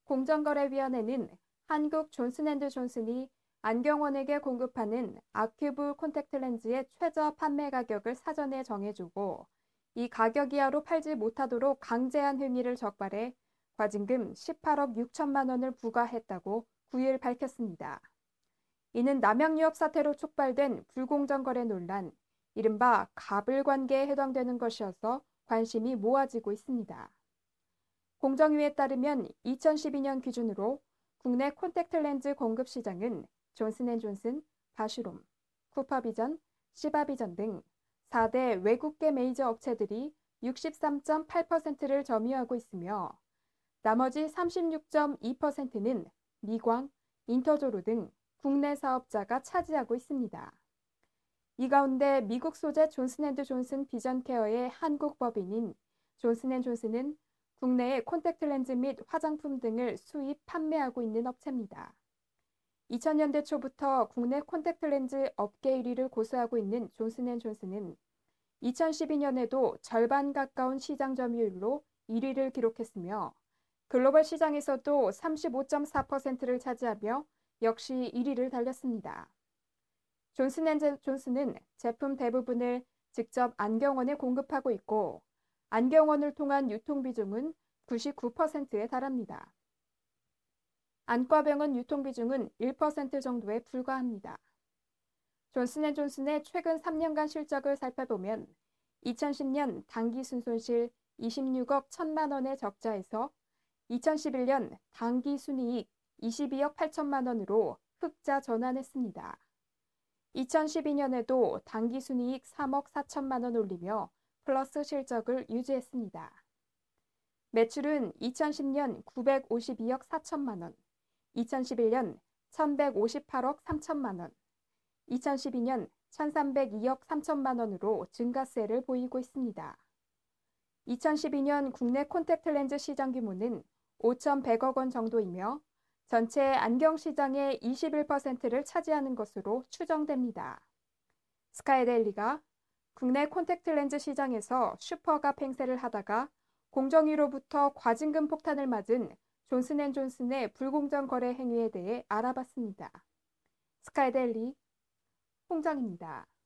공정거래위원회는 한국 존슨앤드존슨이 안경원에게 공급하는 아큐브 콘택트 렌즈의 최저 판매 가격을 사전에 정해주고 이 가격 이하로 팔지 못하도록 강제한 행위를 적발해 과징금 18억 6천만 원을 부과했다고 9일 밝혔습니다. 이는 남양유업 사태로 촉발된 불공정 거래 논란, 이른바 갑을 관계에 해당되는 것이어서 관심이 모아지고 있습니다. 공정위에 따르면 2012년 기준으로 국내 콘택트 렌즈 공급 시장은 존슨앤존슨, 바슈롬, 쿠퍼비전, 시바비전 등 4대 외국계 메이저 업체들이 63.8%를 점유하고 있으며 나머지 36.2%는 미광, 인터조로 등 국내 사업자가 차지하고 있습니다. 이 가운데 미국 소재 존슨앤드존슨 비전케어의 한국 법인인 존슨앤존슨은 국내에 콘택트 렌즈 및 화장품 등을 수입, 판매하고 있는 업체입니다. 2000년대 초부터 국내 콘택트 렌즈 업계 1위를 고수하고 있는 존슨앤존슨은 2012년에도 절반 가까운 시장 점유율로 1위를 기록했으며 글로벌 시장에서도 35.4%를 차지하며 역시 1위를 달렸습니다. 존슨앤존슨은 제품 대부분을 직접 안경원에 공급하고 있고 안경원을 통한 유통 비중은 99%에 달합니다. 안과병원 유통 비중은 1% 정도에 불과합니다. 존슨앤존슨의 최근 3년간 실적을 살펴보면 2010년 당기순손실 26억 1천만 원의 적자에서 2011년 당기순이익 22억 8천만 원으로 흑자 전환했습니다. 2012년에도 당기순이익 3억 4천만 원 올리며 플러스 실적을 유지했습니다. 매출은 2010년 952억 4천만 원, 2011년 1158억 3천만 원, 2012년 1302억 3천만 원으로 증가세를 보이고 있습니다. 2012년 국내 콘택트 렌즈 시장 규모는 5,100억 원 정도이며 전체 안경 시장의 21%를 차지하는 것으로 추정됩니다. 스카이데일리가 국내 콘택트 렌즈 시장에서 슈퍼갑 행세를 하다가 공정위로부터 과징금 폭탄을 맞은 존슨앤존슨의 불공정 거래 행위에 대해 알아봤습니다. 스카이데일리 홍정입니다.